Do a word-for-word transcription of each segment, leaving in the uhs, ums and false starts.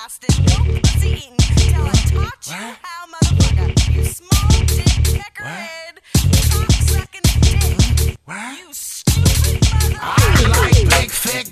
Boston, no pussy eating, till I taught you What? how, motherfucker. You small dick peckerhead, cock sucking dick. What? You stupid motherfucker. I like big thick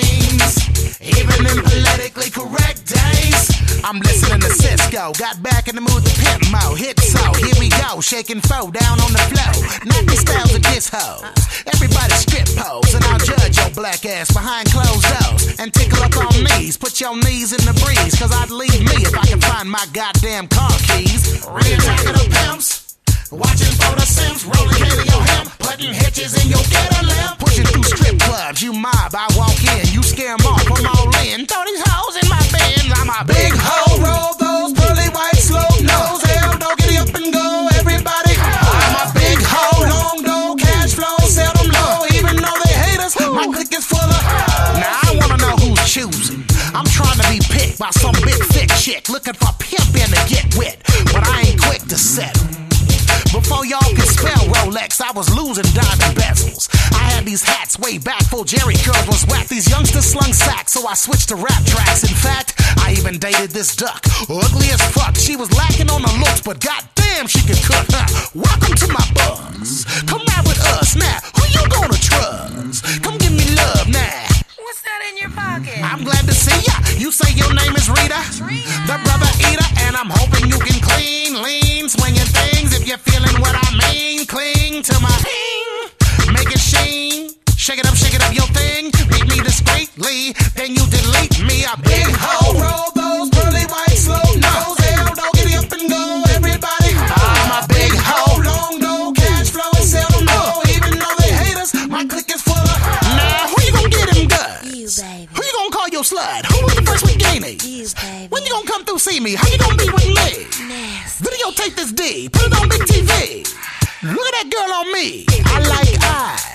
dames, even in politically correct days. I'm listening to Cisco, got back in the mood to pimp mo. Hit so, here we go, shaking foe down on the flow. Not the styles of this hoes. Everybody strip pose, and I'll judge your black ass behind closed doors. And tickle up on knees, put your knees in the breeze, cause I'd leave me if I can find my goddamn car keys. Re-attacking the pimps, watching for the Sims, rolling into your hem, putting hitches in your ghetto limb. Pushing through strip clubs, you mob, I walk in, you scare them off, I'm all in. Throw these hoes in my bins, I'm a big hoe. Roll those pearly white slow nose, hell, don't get up and go, everybody. I'm a big hoe, long dough, cash flow, sell them low, even though they hate us, my clique is full of. Now I wanna know who's choosing. I'm trying to be picked by some big thick chick, looking for pimpin' to get wet, but I ain't quick to settle. Before y'all could spell Rolex, I was losing diamond bezels. I had these hats way back before Jerry Curls was whack. These youngsters slung sacks, so I switched to rap tracks. In fact, I even dated this duck, ugly as fuck. She was lacking on the looks, but goddamn she could cook. Huh? Welcome to my buzz. Come out with us now. Who you gonna trust? Come give me love now. What's that in your pocket? I'm glad to see ya. You say your name is Rita, Rita. the brother eater, and I'm hoping you can clean, lean, swinging things. If you're feeling what I mean, cling to my ping, make it sheen. Shake it up, shake it up, your thing. Beat me discreetly, then you delete me. A big hoe, roll those pearly white slow nose. Hell, don't get up and go, everybody. I'm a big hoe, long dough, cash flow, and sell them low. Even though they hate us, my clique is full of. Now, who you gonna get him guns? You, baby. Who you gonna call your slut? Who was the first one gaining? You, baby. When you gonna come through see me? How you gonna be with me? Nasty. Videotape this D, put it on big T V. Look at that girl on me. I like eyes.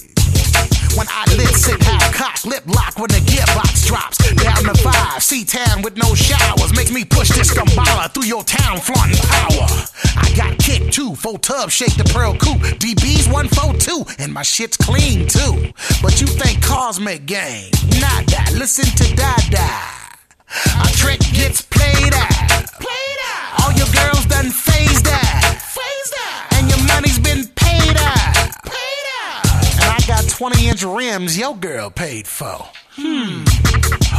When I lit sit, half cock, lip lock when the gearbox drops. Down to five, C-Town with no showers. Makes me push this Gambala through your town, flaunting power. I got kicked too, full tub, shake the pearl coupe. D B's one four two, and my shit's clean too. But you think cars make game? Nada, listen to Dada. A trick gets played out. Played out. All your girls done phased out. Phased out. And your money's been paid out. Paid out. And I got twenty inch rims your girl paid for. Hmm.